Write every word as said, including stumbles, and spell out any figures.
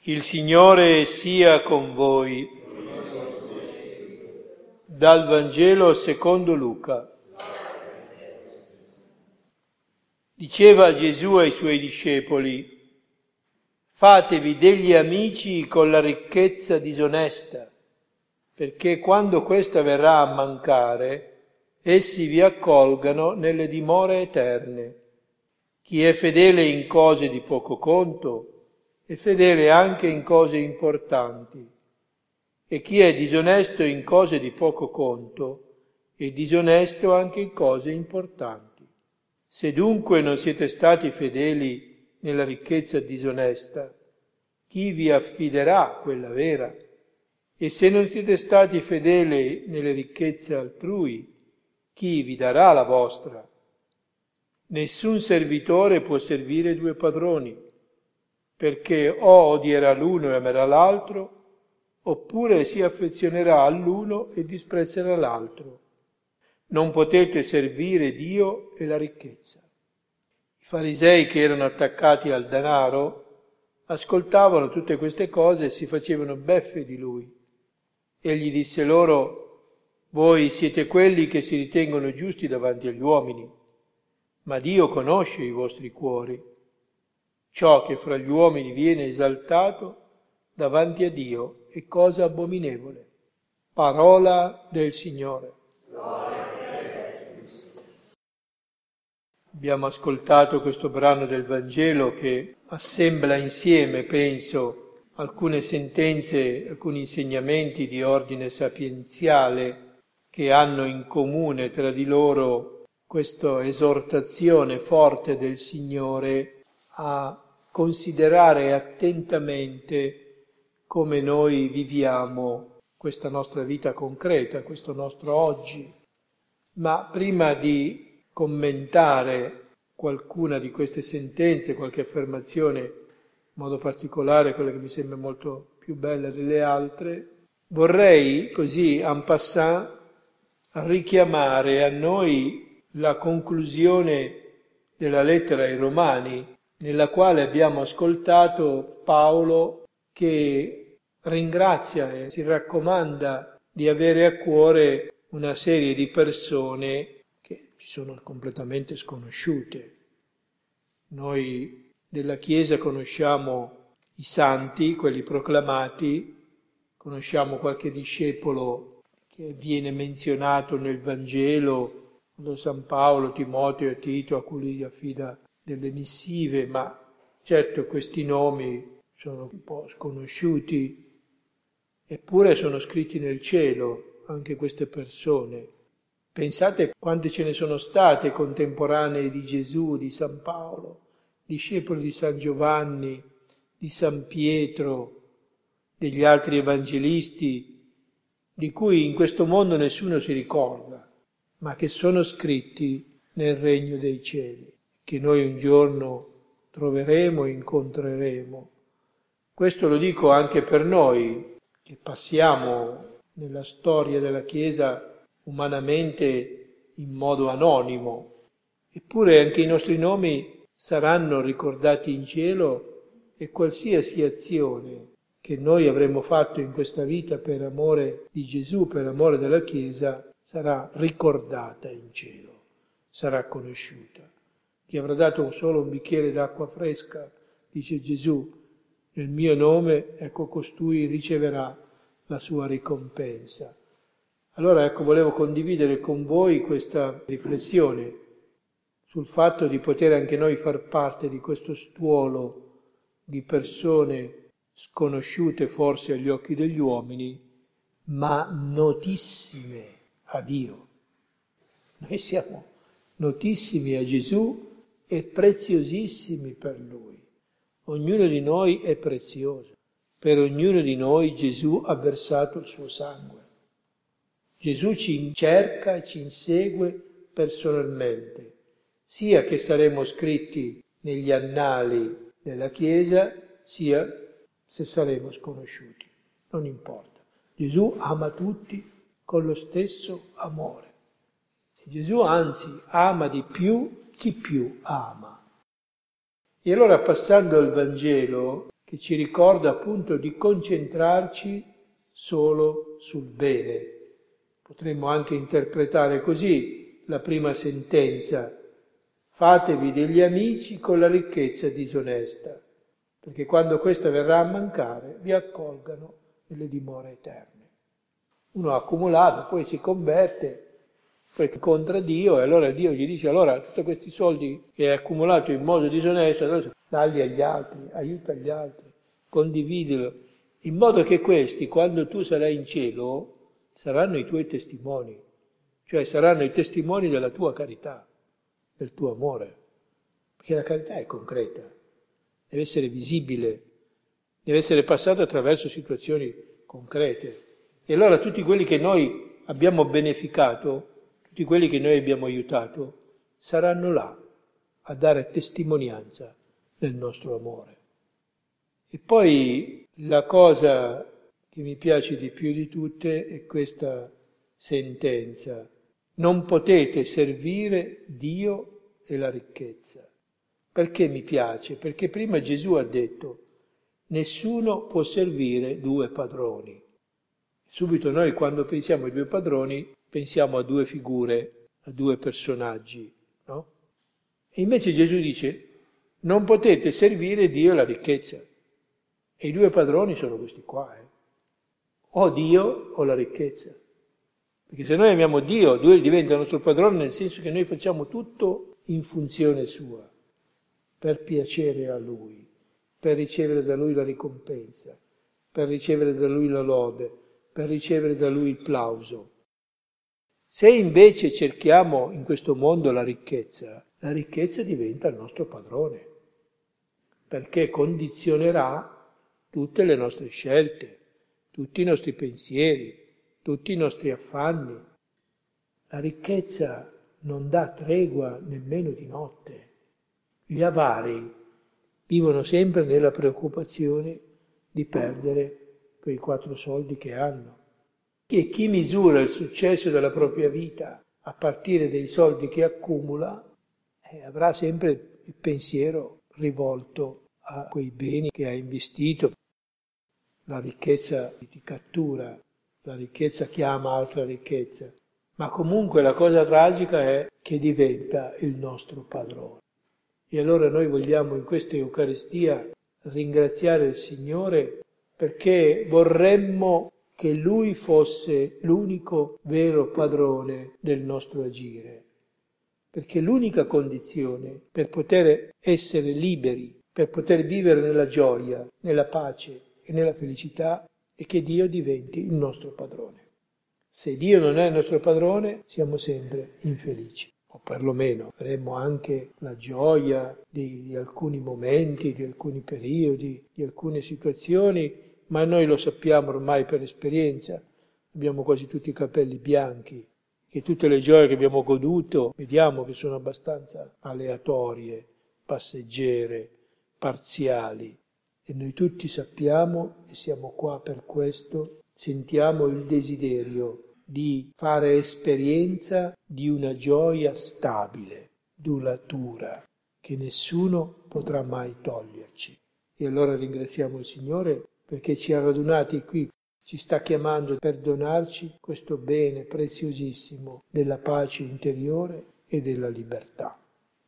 Il Signore sia con voi. Dal Vangelo secondo Luca. Diceva Gesù ai suoi discepoli: fatevi degli amici con la ricchezza disonesta, perché quando questa verrà a mancare, essi vi accolgano nelle dimore eterne. Chi è fedele in cose di poco conto è fedele anche in cose importanti, e chi è disonesto in cose di poco conto è disonesto anche in cose importanti. Se dunque non siete stati fedeli nella ricchezza disonesta, chi vi affiderà quella vera? E se non siete stati fedeli nelle ricchezze altrui, chi vi darà la vostra? Nessun servitore può servire due padroni, perché o odierà l'uno e amerà l'altro, oppure si affezionerà all'uno e disprezzerà l'altro. Non potete servire Dio e la ricchezza. I farisei, che erano attaccati al denaro, ascoltavano tutte queste cose e si facevano beffe di lui. Egli disse loro: voi siete quelli che si ritengono giusti davanti agli uomini, ma Dio conosce i vostri cuori. Ciò che fra gli uomini viene esaltato davanti a Dio è cosa abominevole. Parola del Signore. Abbiamo ascoltato questo brano del Vangelo che assembla insieme, penso, alcune sentenze, alcuni insegnamenti di ordine sapienziale che hanno in comune tra di loro questa esortazione forte del Signore a considerare attentamente come noi viviamo questa nostra vita concreta, questo nostro oggi. Ma prima di commentare qualcuna di queste sentenze, qualche affermazione, in modo particolare quella che mi sembra molto più bella delle altre, vorrei così en passant richiamare a noi la conclusione della lettera ai Romani, nella quale abbiamo ascoltato Paolo che ringrazia e si raccomanda di avere a cuore una serie di persone che ci sono completamente sconosciute. Noi della Chiesa conosciamo i santi, quelli proclamati, conosciamo qualche discepolo che viene menzionato nel Vangelo, quando San Paolo, Timoteo e Tito, a cui gli affida delle missive, ma certo questi nomi sono un po' sconosciuti, eppure sono scritti nel cielo anche queste persone. Pensate quante ce ne sono state contemporanee di Gesù, di San Paolo, discepoli di San Giovanni, di San Pietro, degli altri evangelisti, di cui in questo mondo nessuno si ricorda, ma che sono scritti nel regno dei cieli, che noi un giorno troveremo e incontreremo. Questo lo dico anche per noi, che passiamo nella storia della Chiesa umanamente in modo anonimo, eppure anche i nostri nomi saranno ricordati in cielo e qualsiasi azione che noi avremo fatto in questa vita per amore di Gesù, per amore della Chiesa, sarà ricordata in cielo, sarà conosciuta. Ti avrà dato solo un bicchiere d'acqua fresca, dice Gesù, nel mio nome, ecco costui riceverà la sua ricompensa. Allora ecco, volevo condividere con voi questa riflessione sul fatto di poter anche noi far parte di questo stuolo di persone sconosciute forse agli occhi degli uomini, ma notissime a Dio. Noi siamo notissimi a Gesù e preziosissimi per Lui. Ognuno di noi è prezioso. Per ognuno di noi Gesù ha versato il suo sangue. Gesù ci cerca e ci insegue personalmente, sia che saremo scritti negli annali della Chiesa, sia se saremo sconosciuti. Non importa. Gesù ama tutti con lo stesso amore. E Gesù anzi ama di più chi più ama. E allora, passando al Vangelo, che ci ricorda appunto di concentrarci solo sul bene. Potremmo anche interpretare così la prima sentenza: fatevi degli amici con la ricchezza disonesta, perché quando questa verrà a mancare vi accolgano nelle dimore eterne. Uno ha accumulato, poi si converte, poi incontra Dio e allora Dio gli dice: allora tutti questi soldi che hai accumulato in modo disonesto, allora dagli agli altri, aiuta gli altri, condividilo, in modo che questi, quando tu sarai in cielo, saranno i tuoi testimoni, cioè saranno i testimoni della tua carità, del tuo amore, perché la carità è concreta, deve essere visibile, deve essere passata attraverso situazioni concrete. E allora tutti quelli che noi abbiamo beneficato, tutti quelli che noi abbiamo aiutato, saranno là a dare testimonianza del nostro amore. E poi la cosa che mi piace di più di tutte è questa sentenza: non potete servire Dio e la ricchezza. Perché mi piace? Perché prima Gesù ha detto: nessuno può servire due padroni. Subito noi, quando pensiamo ai due padroni, pensiamo a due figure, a due personaggi, no? E invece Gesù dice: non potete servire Dio e la ricchezza. E i due padroni sono questi qua, eh? O Dio o la ricchezza. Perché se noi amiamo Dio, Dio diventa il nostro padrone, nel senso che noi facciamo tutto in funzione sua, per piacere a Lui, per ricevere da Lui la ricompensa, per ricevere da Lui la lode, per ricevere da Lui il plauso. Se invece cerchiamo in questo mondo la ricchezza, la ricchezza diventa il nostro padrone, perché condizionerà tutte le nostre scelte, tutti i nostri pensieri, tutti i nostri affanni. La ricchezza non dà tregua nemmeno di notte. Gli avari vivono sempre nella preoccupazione di perdere quei quattro soldi che hanno. E chi misura il successo della propria vita a partire dai soldi che accumula, eh, avrà sempre il pensiero rivolto a quei beni che ha investito. La ricchezza ti cattura, la ricchezza chiama altra ricchezza, ma comunque la cosa tragica è che diventa il nostro padrone. E allora noi vogliamo in questa Eucaristia ringraziare il Signore perché vorremmo che Lui fosse l'unico vero padrone del nostro agire, perché l'unica condizione per poter essere liberi, per poter vivere nella gioia, nella pace e nella felicità è che Dio diventi il nostro padrone. Se Dio non è il nostro padrone, siamo sempre infelici. O perlomeno avremo anche la gioia di, di alcuni momenti, di alcuni periodi, di alcune situazioni, ma noi lo sappiamo ormai per esperienza, abbiamo quasi tutti i capelli bianchi, che tutte le gioie che abbiamo goduto vediamo che sono abbastanza aleatorie, passeggere, parziali. E noi tutti sappiamo, e siamo qua per questo, sentiamo il desiderio di fare esperienza di una gioia stabile, duratura, che nessuno potrà mai toglierci. E allora ringraziamo il Signore perché ci ha radunati qui, ci sta chiamando per donarci questo bene preziosissimo della pace interiore e della libertà.